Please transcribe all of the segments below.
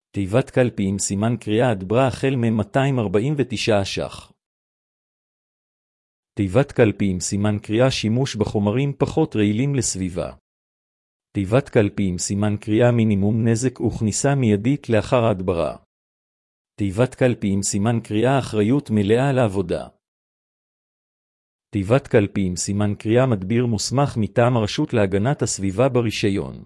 תיבת קלפי עם סימן קריאה הדברה החל מ-249 ש"ח. תיבת קלפי עם סימן קריאה שימוש בחומרים פחות רעילים לסביבה. תיבת קלפי עם סימן קריאה מינימום נזק וכניסה מיידית לאחר ההדברה. תיבת קלפי עם סימן קריאה אחריות מלאה לעבודה. תיבת קלפי עם סימן קריאה מדביר מוסמך מטעם הרשות להגנת הסביבה ברישיון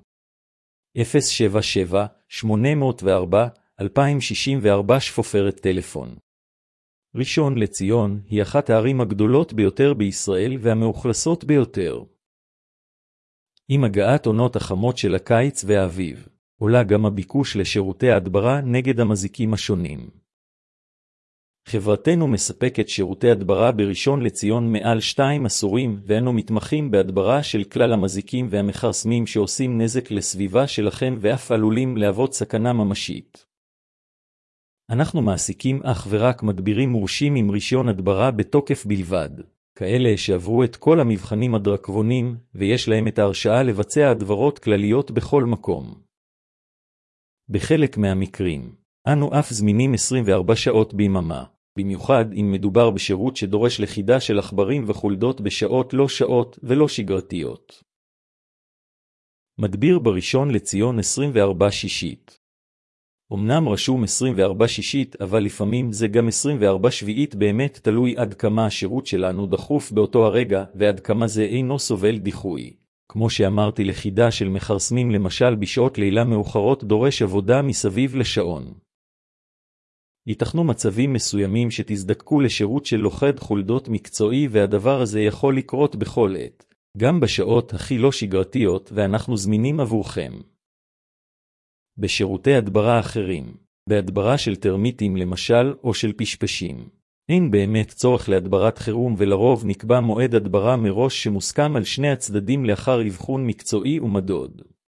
077-804-2064 שפופרת טלפון. ראשון לציון היא אחת הערים הגדולות ביותר בישראל והמאוכלסות ביותר. עם הגעת עונות החמות של הקיץ והאביב, עולה גם הביקוש לשירותי ההדברה נגד המזיקים השונים. חברתנו מספקת שירותי הדברה בראשון לציון מעל 2 עשורים, ואנו מתמחים בהדברה של כלל המזיקים והמכרסמים שעושים נזק לסביבה שלכם ואף עלולים להוות סכנה ממשית. אנחנו מעסיקים אך ורק מדבירים מורשים עם רישיון הדברה בתוקף בלבד, כאלה שעברו את כל המבחנים הדרקוניים ויש להם את ההרשאה לבצע הדברות כלליות בכל מקום. בחלק מהמקרים, אנו אף זמינים 24 שעות ביממה, במיוחד אם מדובר בשירות שדורש לכידה של עכברים וחולדות בשעות לא שעות ולא שגרתיות. מדביר בראשון לציון 24 שישית. אמנם רשום 24 שישית, אבל לפעמים זה גם 24 שביעית, באמת תלוי עד כמה השירות שלנו דחוף באותו הרגע ועד כמה זה אינו סובל דיחוי. כמו שאמרתי, לכידה של מכרסמים למשל בשעות לילה מאוחרות דורש עבודה מסביב לשעון. ייתכנו מצבים מסוימים שתזדקקו לשירות של לוכד חולדות מקצועי, והדבר הזה יכול לקרות בכל עת, גם בשעות הכי לא שגרתיות, ואנחנו זמינים עבורכם. בשירותי הדברה אחרים, בהדברה של טרמיטים למשל או של פשפשים, אין באמת צורך להדברת חירום, ולרוב נקבע מועד הדברה מראש שמוסכם על שני הצדדים לאחר אבחון מקצועי ומדוד.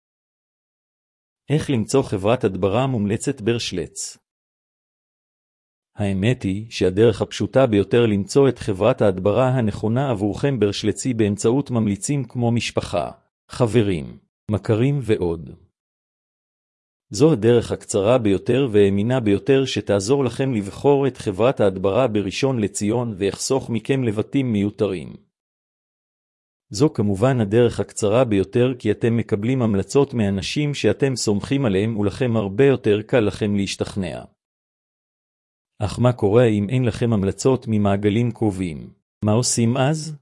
איך למצוא חברת הדברה מומלצת ברשלץ? האמת היא שהדרך הפשוטה ביותר למצוא את חברת ההדברה הנכונה עבורכם ברשלצי באמצעות ממליצים כמו משפחה, חברים, מכרים ועוד. זו הדרך הקצרה ביותר והאמינה ביותר שתעזור לכם לבחור את חברת ההדברה בראשון לציון ויחסוך מכם לבטים מיותרים. זו כמובן הדרך הקצרה ביותר, כי אתם מקבלים המלצות מאנשים שאתם סומכים עליהם ולכם הרבה יותר קל לכם להשתכנע. אך מה קורה אם אין לכם המלצות ממעגלים קרובים? מה עושים אז?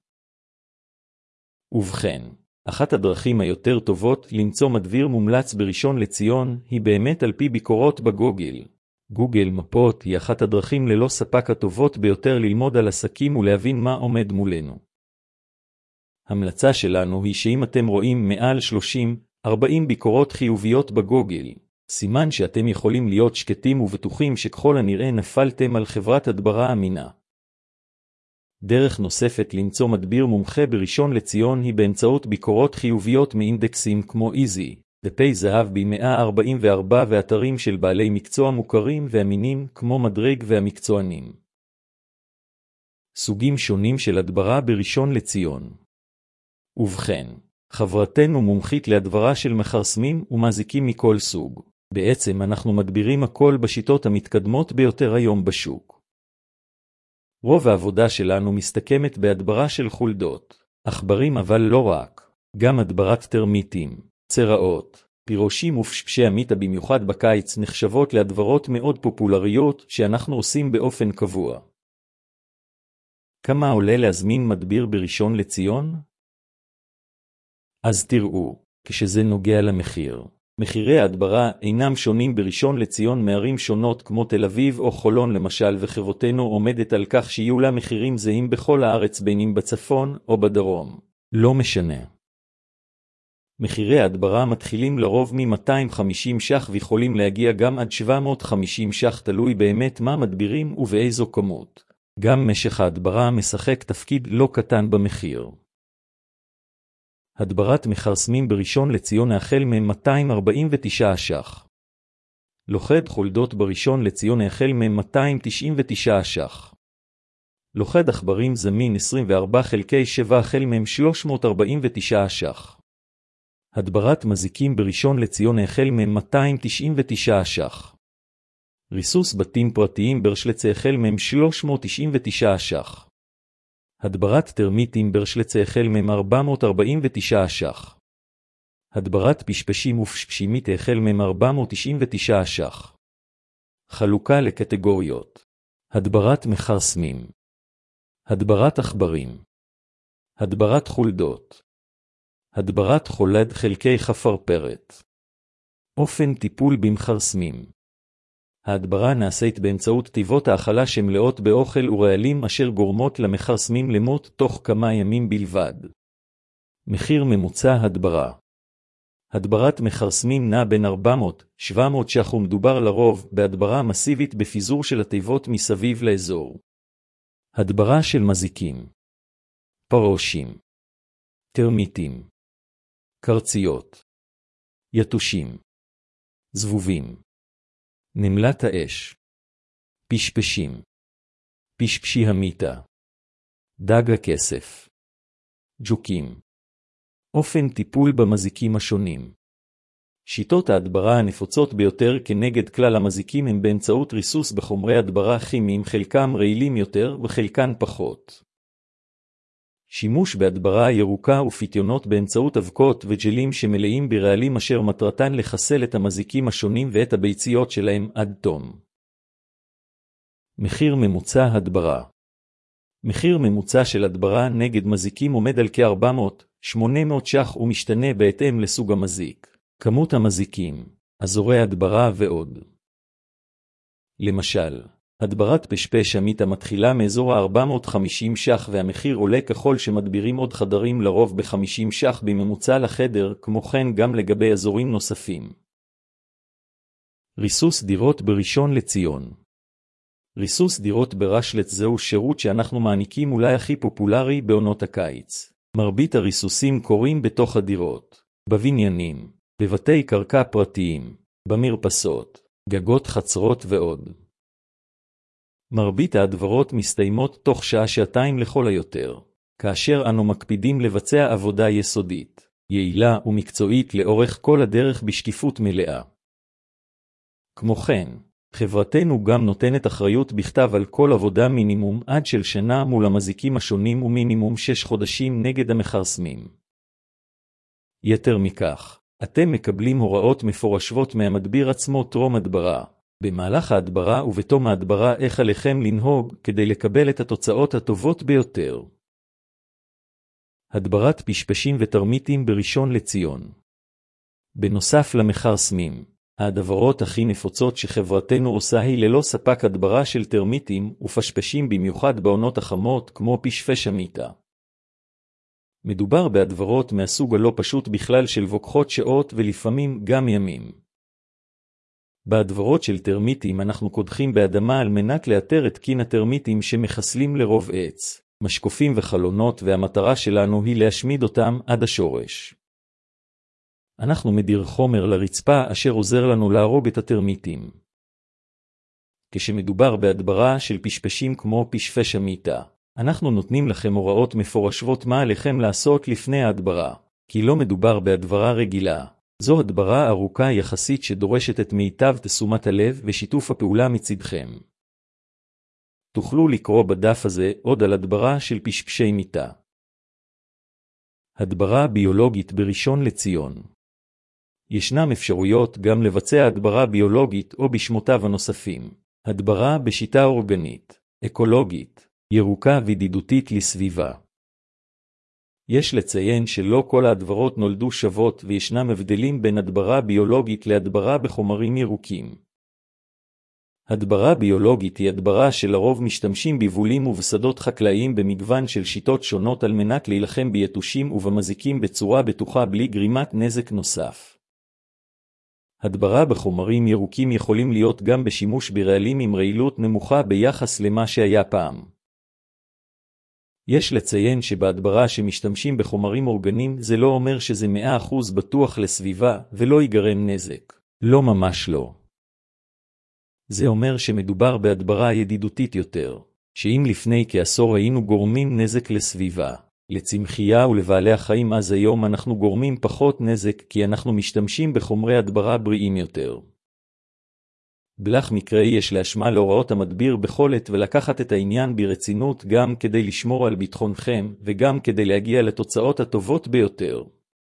ובכן, אחת הדרכים היותר טובות למצוא מדביר מומלץ בראשון לציון היא באמת על פי ביקורות בגוגל. גוגל מפות היא אחת הדרכים ללא ספק הטובות ביותר ללמוד על עסקים ולהבין מה עומד מולנו. המלצה שלנו היא שאם אתם רואים מעל 30-40 ביקורות חיוביות בגוגל, סימן שאתם יכולים להיות שקטים ובטוחים שככל הנראה נפלתם על חברת הדברה אמינה. דרך נוספת למצוא מדביר מומחה בראשון לציון היא באמצעות ביקורות חיוביות מאינדקסים כמו איזי, דפי זהב ב-144 ואתרים של בעלי מקצוע מוכרים ואמינים כמו מדרג והמקצוענים. סוגים שונים של הדברה בראשון לציון. ובכן, חברתנו מומחית להדברה של מכרסמים ומזיקים מכל סוג. בעצם אנחנו מדבירים הכל בשיטות המתקדמות ביותר היום בשוק. רוב העבודה שלנו מסתכמת בהדברה של חולדות, עכברים, אבל לא רק, גם הדברת טרמיטים, צרעות, פירושים ופשפשי המיטה במיוחד בקיץ נחשבות להדברות מאוד פופולריות שאנחנו עושים באופן קבוע. כמה עולה להזמין מדביר בראשון לציון? אז תראו, כשזה נוגע למחיר. מחירי ההדברה אינם שונים בראשון לציון מערים שונות כמו תל אביב או חולון למשל, וחברתנו עומדת על כך שיהיו לה מחירים זהים בכל הארץ, בין אם בצפון או בדרום. לא משנה. מחירי ההדברה מתחילים לרוב מ-250 ש"ח ויכולים להגיע גם עד 750 ש"ח, תלוי באמת מה מדבירים ובאיזו כמות. גם משך ההדברה משחק תפקיד לא קטן במחיר. הדברת מכרסמים בראשון לציון החל מ-249 ש"ח. לוכד חולדות בראשון לציון החל מ-299 ש"ח. לוכד עכברים זמין 24/7 החל מ-349 ש"ח. הדברת מזיקים בראשון לציון החל מ-299 ש"ח. ריסוס בתים פרטיים ברשלצה החל מהם 399 ש"ח. הדברת טרמיטים ברשלצה החל מהם 449 ש"ח. הדברת פשפשים ופשפשימית החל מהם 499 ש"ח. חלוקה לקטגוריות. הדברת מחרסמים. הדברת עכברים. הדברת חולדות. הדברת חולד חלקי חפרפרת. אופן טיפול במחרסמים. ההדברה נעשית באמצעות טיבות האכלה שמלאות באוכל ורעלים אשר גורמות למחרסמים למות תוך כמה ימים בלבד. מחיר ממוצע הדברה. הדברת מחרסמים נע בין 400-700 ש"ח ומדובר לרוב בהדברה מסיבית בפיזור של התיבות מסביב לאזור. הדברה של מזיקים. פרושים. טרמיטים. קרציות. יתושים. זבובים. נמלת האש. פשפשים. פשפשי המיטה. דג הכסף. ג'וקים. אופן טיפול במזיקים השונים. שיטות ההדברה הנפוצות ביותר כנגד כלל המזיקים הם באמצעות ריסוס בחומרי הדברה כימיים, חלקם רעילים יותר וחלקן פחות. שימוש בהדברה ירוקה ופיתיונות באמצעות אבקות וג'לים שמלאים ברעלים אשר מטרתן לחסל את המזיקים השונים ואת הביציות שלהם עד תום. מחיר ממוצע הדברה. מחיר ממוצע של הדברה נגד מזיקים עומד על כ-400-800 ש"ח ומשתנה בהתאם לסוג המזיק, כמות המזיקים, אזורי הדברה ועוד. למשל, הדברת פשפש המיטה מתחילה מאזור ה-450 ש"ח והמחיר עולה ככל שמדבירים עוד חדרים, לרוב ב-50 ש"ח בממוצע לחדר, כמו כן גם לגבי אזורים נוספים. ריסוס דירות בראשון לציון. ריסוס דירות ברשל"צ זהו שירות שאנחנו מעניקים אולי הכי פופולרי בעונות הקיץ. מרבית הריסוסים קורים בתוך הדירות, בבניינים, בבתי קרקע פרטיים, במרפסות, גגות חצרות ועוד. מרבית ההדברות מסתיימות תוך שעה-שעתיים לכל היותר, כאשר אנו מקפידים לבצע עבודה יסודית, יעילה ומקצועית לאורך כל הדרך בשקיפות מלאה. כמו כן, חברתנו גם נותנת אחריות בכתב על כל עבודה מינימום עד של שנה מול המזיקים השונים ומינימום 6 חודשים נגד המחרסמים. יתר מכך, אתם מקבלים הוראות מפורשות מהמדביר עצמו טרום הדברה, במהלך ההדברה ובתום ההדברה איך עליכם לנהוג כדי לקבל את התוצאות הטובות ביותר. הדברת פשפשים וטרמיטים בראשון לציון. בנוסף למחרסמים, ההדברות הכי נפוצות שחברתנו עושה היא ללא ספק הדברה של טרמיטים ופשפשים, במיוחד בעונות החמות כמו פשפש המיטה. מדובר בהדברות מהסוג הלא פשוט בכלל של ווקחות שעות ולפעמים גם ימים. בהדברות של טרמיטים אנחנו קודחים באדמה על מנת לאתר את קין הטרמיטים שמחסלים לרוב עץ, משקופים וחלונות, והמטרה שלנו היא להשמיד אותם עד השורש. אנחנו מדיר חומר לרצפה אשר עוזר לנו להרוג את הטרמיטים. כשמדובר בהדברה של פשפשים כמו פשפש המיטה, אנחנו נותנים לכם הוראות מפורשות מה עליכם לעשות לפני ההדברה, כי לא מדובר בהדברה רגילה. זו הדברה ארוכה יחסית שדורשת את מיטב תשומת הלב ושיתוף הפעולה מצדכם. תוכלו לקרוא בדף הזה עוד על הדברה של פשפשי מיטה. הדברה ביולוגית בראשון לציון. ישנם אפשרויות גם לבצע הדברה ביולוגית או בשמותיו הנוספים. הדברה בשיטה אורגנית, אקולוגית, ירוקה וידידותית לסביבה. יש לציין שלא כל ההדברות נולדו שוות וישנם הבדלים בין הדברה ביולוגית להדברה בחומרים ירוקים. הדברה ביולוגית היא הדברה שלרוב משתמשים בבולים ובשדות חקלאיים במגוון של שיטות שונות על מנת להילחם ביתושים ובמזיקים בצורה בטוחה בלי גרימת נזק נוסף. הדברה בחומרים ירוקים יכולים להיות גם בשימוש ברעלים עם רעילות נמוכה ביחס למה שהיה פעם. יש לציין שבהדברה שמשתמשים בחומרים אורגניים זה לא אומר שזה 100% בטוח לסביבה ולא ייגרם נזק. לא, ממש לא. זה אומר שמדובר בהדברה ידידותית יותר, שאם לפני כעשור היינו גורמים נזק לסביבה, לצמחייה ולבעלי החיים, אז היום אנחנו גורמים פחות נזק כי אנחנו משתמשים בחומרי הדברה בריאים יותר. בלך מקרה יש להשמע להוראות המדביר בכל עת ולקחת את העניין ברצינות גם כדי לשמור על ביטחונכם וגם כדי להגיע לתוצאות הטובות ביותר.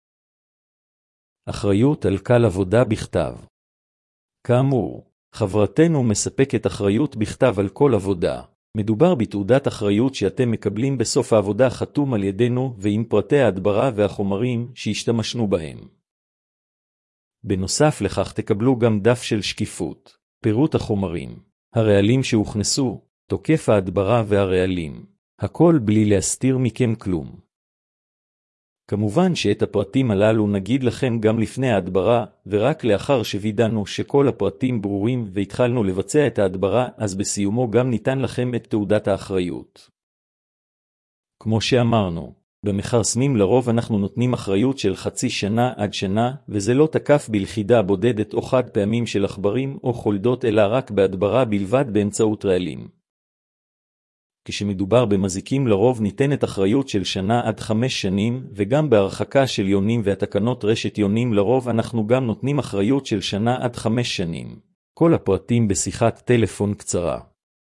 אחריות על כל עבודה בכתב. כאמור, חברתנו מספקת אחריות בכתב על כל עבודה. מדובר בתעודת אחריות שאתם מקבלים בסוף העבודה חתום על ידינו ועם פרטי ההדברה והחומרים שהשתמשנו בהם. בנוסף לכך תקבלו גם דף של שקיפות, פירוט החומרים, הרעלים שהוכנסו, תוקף ההדברה והרעלים, הכל בלי להסתיר מכם כלום. כמובן שאת הפרטים הללו נגיד לכם גם לפני ההדברה, ורק לאחר שווידאנו שכל הפרטים ברורים והתחלנו לבצע את ההדברה, אז בסיומו גם ניתן לכם את תעודת האחריות. כמו שאמרנו, במכרסמים לרוב אנחנו נותנים אחריות של חצי שנה עד שנה, וזה לא תקף בלכידה בודדת או חד פעמים של עכברים או חולדות, אלא רק בהדברה בלבד באמצעות רעלים. כשמדובר במזיקים לרוב ניתנת אחריות של שנה עד 5 שנים, וגם בהרחקה של יונים והתקנות רשת יונים לרוב אנחנו גם נותנים אחריות של שנה עד 5 שנים. כל הפרטים בשיחת טלפון קצרה.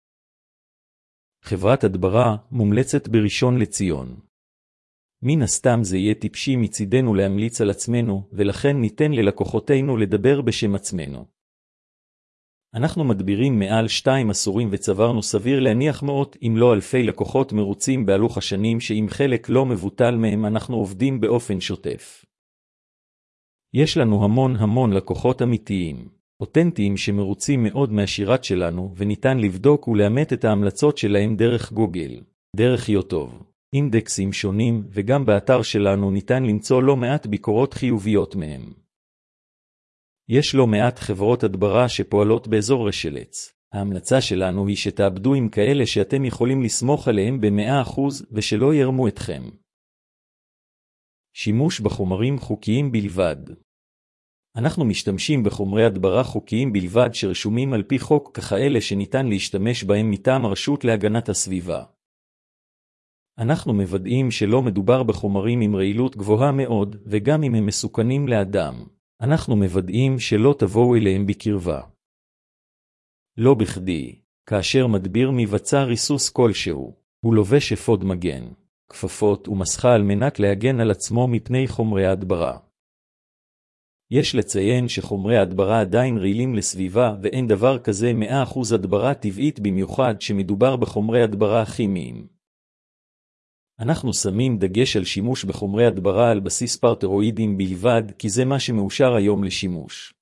חברת הדברה מומלצת בראשון לציון. מן הסתם זה יהיה טיפשי מצידנו להמליץ על עצמנו, ולכן ניתן ללקוחותינו לדבר בשם עצמנו. אנחנו מדבירים מעל 2 עשורים וצברנו סביר להניח מאות אם לא אלפי לקוחות מרוצים בהלוך השנים שעם חלק לא מבוטל מהם אנחנו עובדים באופן שוטף. יש לנו המון לקוחות אמיתיים, אותנטיים שמרוצים מאוד מהשירת שלנו וניתן לבדוק ולאמת את ההמלצות שלהם דרך גוגל, דרך יוטיוב, אינדקסים שונים וגם באתר שלנו ניתן למצוא לא מעט ביקורות חיוביות מהם. יש לא מעט חברות הדברה שפועלות באזור רשלץ. ההמלצה שלנו היא שתעבדו עם כאלה שאתם יכולים לסמוך עליהם ב100% ושלא ירמו אתכם. שימוש בחומרים חוקיים בלבד. אנחנו משתמשים בחומרי הדברה חוקיים בלבד שרשומים על פי חוק ככאלה שניתן להשתמש בהם מטעם הרשות להגנת הסביבה. אנחנו מוודאים שלא מדובר בחומרים עם רעילות גבוהה מאוד וגם אם הם מסוכנים לאדם. אנחנו מוודאים שלא תבואו אליהם בקרבה. לא בכדי, כאשר מדביר מבצע ריסוס כלשהו, הוא לובש אפוד מגן, כפפות ומסכה על מנת להגן על עצמו מפני חומרי ההדברה. יש לציין שחומרי ההדברה עדיין רעילים לסביבה ואין דבר כזה 100% הדברה טבעית במיוחד שמדובר בחומרי הדברה כימיים. אנחנו שמים דגש על שימוש בחומרי הדברה על בסיס פרטרואידים בלבד, כי זה מה שמאושר היום לשימוש.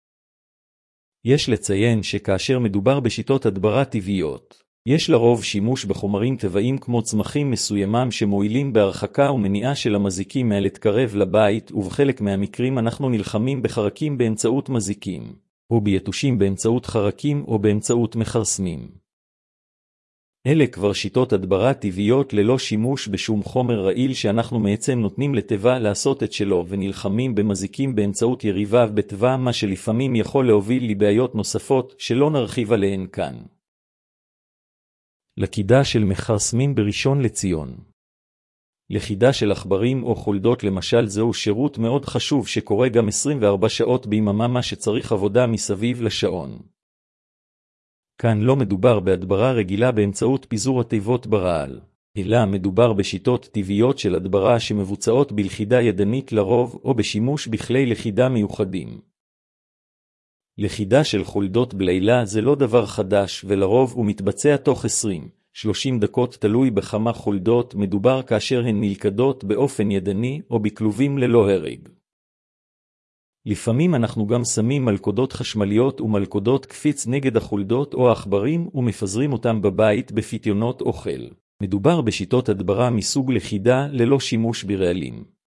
יש לציין שכאשר מדובר בשיטות הדברה טבעיות, יש לרוב שימוש בחומרים טבעיים כמו צמחים מסוימם שמועילים בהרחקה ומניעה של המזיקים להתקרב לבית, ובחלק מהמקרים אנחנו נלחמים בחרקים באמצעות מזיקים, או ביתושים באמצעות חרקים או באמצעות מכרסמים. אלה כבר שיטות הדברה טבעיות ללא שימוש בשום חומר רעיל שאנחנו בעצם נותנים לטבע לעשות את שלו ונלחמים במזיקים באמצעות יריביו בטבע, מה שלפעמים יכול להוביל לבעיות נוספות שלא נרחיב עליהן כאן. לכידה של מכרסמים בראשון לציון. לכידה של עכברים או חולדות למשל זהו שירות מאוד חשוב שקורה גם 24 שעות ביממה, מה שצריך עבודה מסביב לשעון. כאן לא מדובר בהדברה רגילה באמצעות פיזור התיבות ברעל, אלא מדובר בשיטות טבעיות של הדברה שמבוצעות בלכידה ידנית לרוב או בשימוש בכלי לכידה מיוחדים. לכידה של חולדות בלילה זה לא דבר חדש ולרוב הוא מתבצע תוך 20-30 דקות תלוי בכמה חולדות מדובר כאשר הן נלכדות באופן ידני או בכלובים ללא הרג. לפעמים אנחנו גם שמים מלכודות חשמליות ומלכודות קפיץ נגד החולדות או העכברים ומפזרים אותם בבית בפיתיונות אוכל. מדובר בשיטות הדברה מסוג לכידה ללא שימוש ברעלים.